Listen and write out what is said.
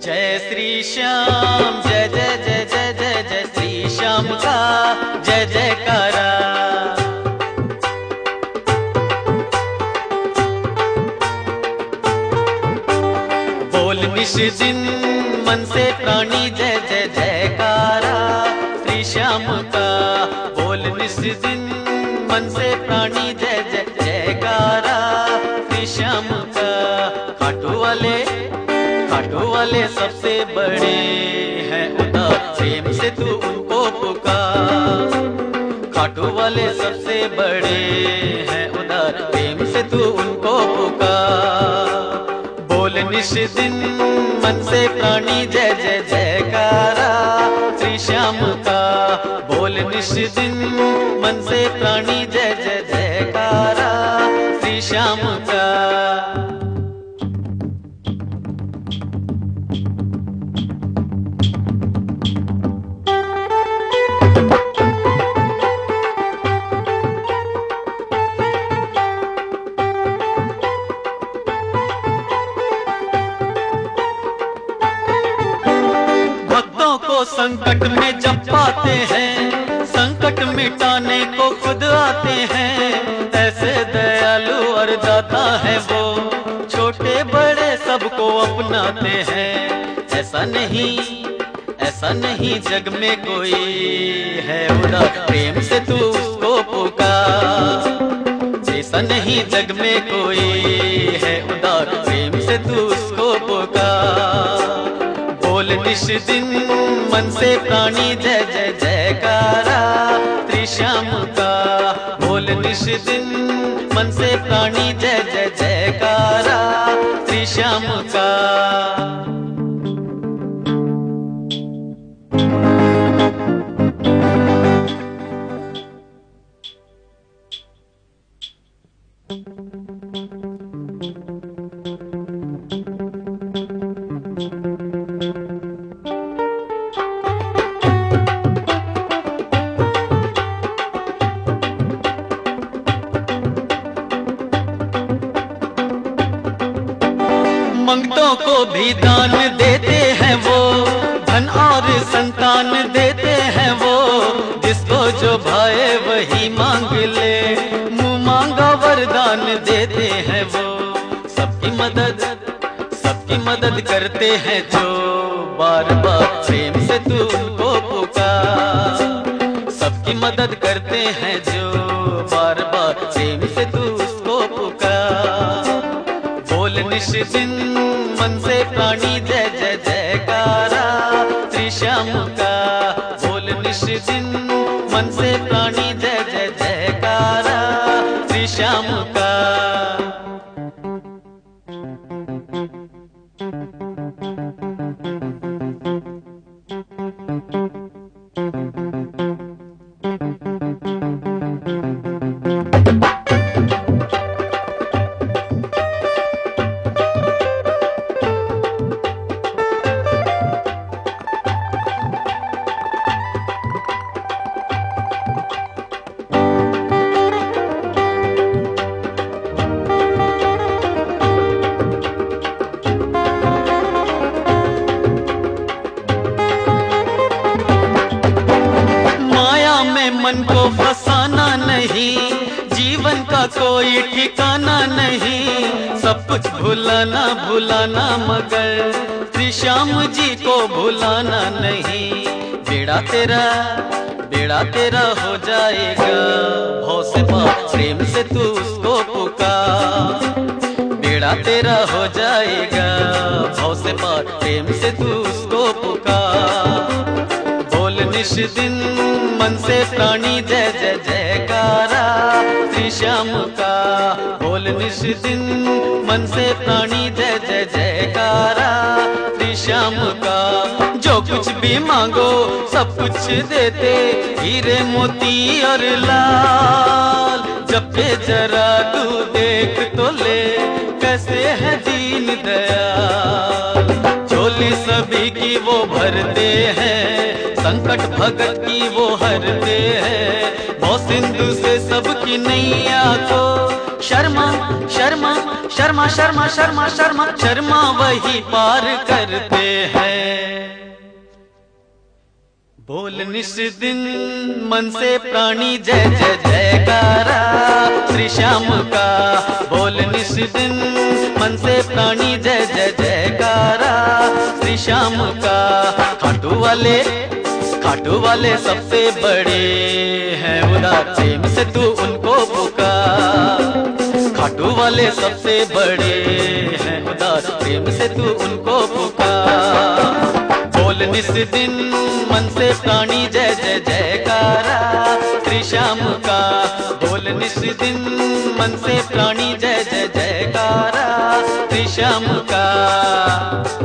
जय श्री श्याम, जय जय जय जय जय जय श्री श्याम का जय जयकारा। बोल निश दिन मन से प्राणी जय जय जयकारा श्री श्याम का। बोल निश दिन मन से प्राणी जय जय जयकारा श्री श्याम का। खाटू वाले सबसे बड़े हैं उदार, प्रेम से तू उनको पुकार। खाटू वाले सबसे बड़े हैं उदार, प्रेम से तू उनको पुकार। बोल निश दिन मन से प्राणी जय जय जयकारा श्री श्याम का। बोल निश दिन मन से प्राणी जय जय जयकारा श्री श्याम का। संकट में जब पाते हैं, संकट मिटाने को खुद आते हैं। ऐसे दयालु और दाता है वो, छोटे बड़े सबको अपनाते हैं। ऐसा नहीं जग में कोई है उदार, प्रेम से तू उसको पुकार। ऐसा नहीं जग में कोई है उदार, प्रेम से तू उसको पुकार। बोल निश दिन मन से प्राणी जय जय जयकारा श्री श्याम का। बोल निश दिन मन से प्राणी जय जय जयकारा श्री श्याम का। मंगतों को भी दान देते हैं वो, धन और संतान देते हैं वो। जिसको जो भाए वही मांग ले, मुंह मांगा वरदान देते हैं वो। सबकी मदद करते हैं जो, बार बार प्रेम से तू उनको पुकार। सबकी मदद करते हैं जो, बार बार प्रेम से तू उसको पुकार। बोल निश दिन मन से प्राणी जय जय जयकारा श्री श्याम का। बोल निश दिन मन से प्राणी जय जय जयकारा श्री श्याम का। मन को फसाना नहीं, जीवन का कोई ठिकाना नहीं। सब कुछ भुलाना मगर श्री श्याम जी को भुलाना नहीं। बेड़ा तेरा हो जाएगा भव से पार, प्रेम से तू उसको पुकार। बेड़ा तेरा हो जाएगा भव से पार, प्रेम से तू उसको पुकार। बोल निश दिन मन से प्राणी जय जय जयकारा श्री श्याम का। बोल निश दिन मन से प्राणी जय जय जयकारा श्री श्याम का। जो कुछ भी मांगो सब कुछ देते, हीरे मोती और लाल। जब पे जरा तू देख तो ले, कैसे है दीन दयाल। झोली सभी की की वो भरते हैं, संकट भगत की वो हरते हैं। वो सिंधु से सबकी नैया को शर्मा शर्मा शर्मा शर्मा शर्मा शर्मा शर्मा वही पार करते हैं। बोल निस दिन मन से प्राणी जय जय जयकारा श्री श्याम का। बोल निस दिन मन से प्राणी जय जय जयकारा श्री श्याम का। खाटू वाले सबसे बड़े हैं, उदार प्रेम से तू उनको पुकार। खाटू वाले सबसे बड़े हैं, उदार प्रेम से तू उनको पुकार। बोल निस दिन मन से प्राणी जय जय जयकारा श्री श्याम का। बोल निस दिन मन से प्राणी जय जय जयकारा श्री श्याम का।